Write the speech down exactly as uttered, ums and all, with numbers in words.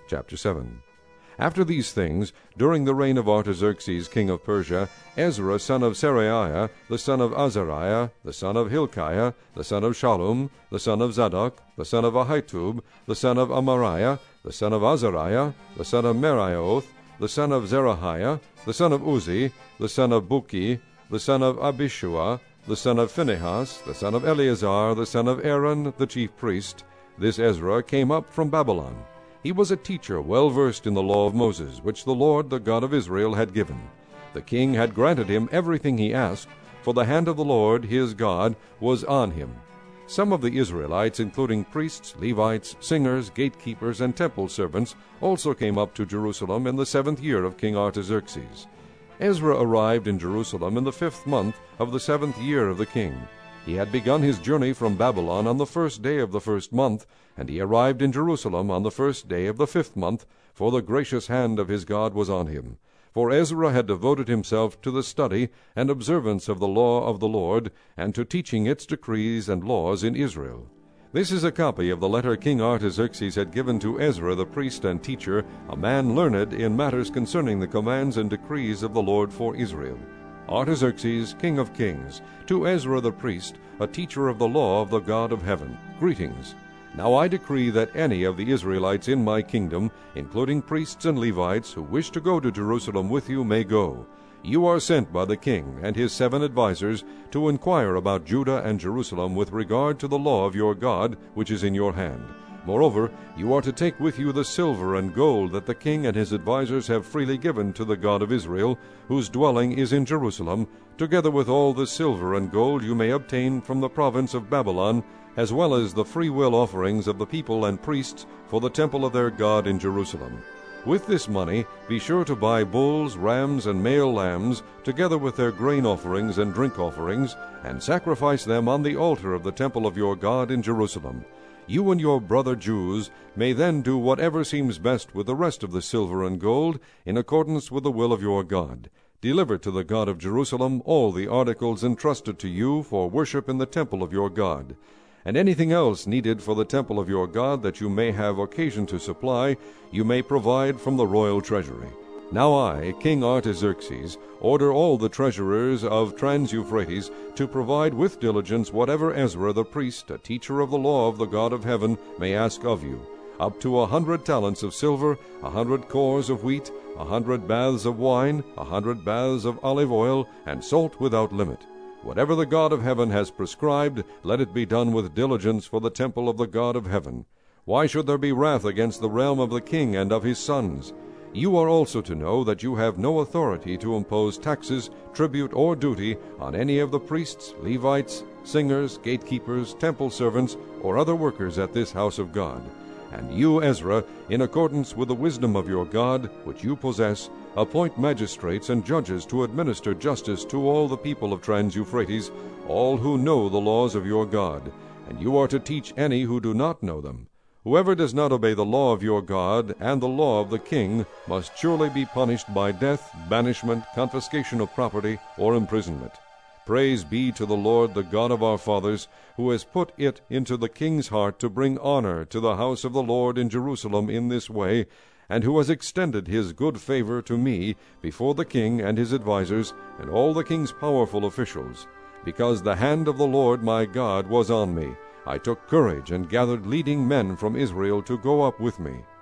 Chapter seven. After these things, during the reign of Artaxerxes king of Persia, Ezra son of Seraiah, the son of Azariah, the son of Hilkiah, the son of Shallum, the son of Zadok, the son of Ahitub, the son of Amariah, the son of Azariah, the son of Meraioth, the son of Zerahiah, the son of Uzzi, the son of Buki, the son of Abishua, the son of Phinehas, the son of Eleazar, the son of Aaron, the chief priest. This Ezra came up from Babylon. He was a teacher well versed in the law of Moses, which the Lord, the God of Israel, had given. The king had granted him everything he asked, for the hand of the Lord his God was on him. Some of the Israelites, including priests, Levites, singers, gatekeepers, and temple servants, also came up to Jerusalem in the seventh year of King Artaxerxes. Ezra arrived in Jerusalem in the fifth month of the seventh year of the king. He had begun his journey from Babylon on the first day of the first month, and he arrived in Jerusalem on the first day of the fifth month, for the gracious hand of his God was on him. For Ezra had devoted himself to the study and observance of the law of the Lord, and to teaching its decrees and laws in Israel. This is a copy of the letter King Artaxerxes had given to Ezra the priest and teacher, a man learned in matters concerning the commands and decrees of the Lord for Israel. Artaxerxes, king of kings, to Ezra the priest, a teacher of the law of the God of heaven, greetings. Now I decree that any of the Israelites in my kingdom, including priests and Levites, who wish to go to Jerusalem with you may go. You are sent by the king and his seven advisers to inquire about Judah and Jerusalem with regard to the law of your God, which is in your hand. Moreover, you are to take with you the silver and gold that the king and his advisers have freely given to the God of Israel, whose dwelling is in Jerusalem, together with all the silver and gold you may obtain from the province of Babylon, as well as the freewill offerings of the people and priests for the temple of their God in Jerusalem. With this money be sure to buy bulls, rams, and male lambs, together with their grain offerings and drink offerings, and sacrifice them on the altar of the temple of your God in Jerusalem. You and your brother Jews may then do whatever seems best with the rest of the silver and gold, in accordance with the will of your God. Deliver to the God of Jerusalem all the articles entrusted to you for worship in the temple of your God. And anything else needed for the temple of your God that you may have occasion to supply, you may provide from the royal treasury. Now I, King Artaxerxes, order all the treasurers of Trans-Euphrates to provide with diligence whatever Ezra the priest, a teacher of the law of the God of heaven, may ask of you, up to a hundred talents of silver, a hundred cores of wheat, a hundred baths of wine, a hundred baths of olive oil, and salt without limit. Whatever the God of heaven has prescribed, let it be done with diligence for the temple of the God of heaven. Why should there be wrath against the realm of the king and of his sons? You are also to know that you have no authority to impose taxes, tribute, or duty on any of the priests, Levites, singers, gatekeepers, temple servants, or other workers at this house of God. And you, Ezra, in accordance with the wisdom of your God, which you possess, appoint magistrates and judges to administer justice to all the people of Trans-Euphrates, all who know the laws of your God, and you are to teach any who do not know them. Whoever does not obey the law of your God and the law of the king must surely be punished by death, banishment, confiscation of property, or imprisonment. Praise be to the Lord, the God of our fathers, who has put it into the king's heart to bring honor to the house of the Lord in Jerusalem in this way, and who has extended his good favor to me before the king and his advisers and all the king's powerful officials. Because the hand of the Lord my God was on me, I took courage and gathered leading men from Israel to go up with me.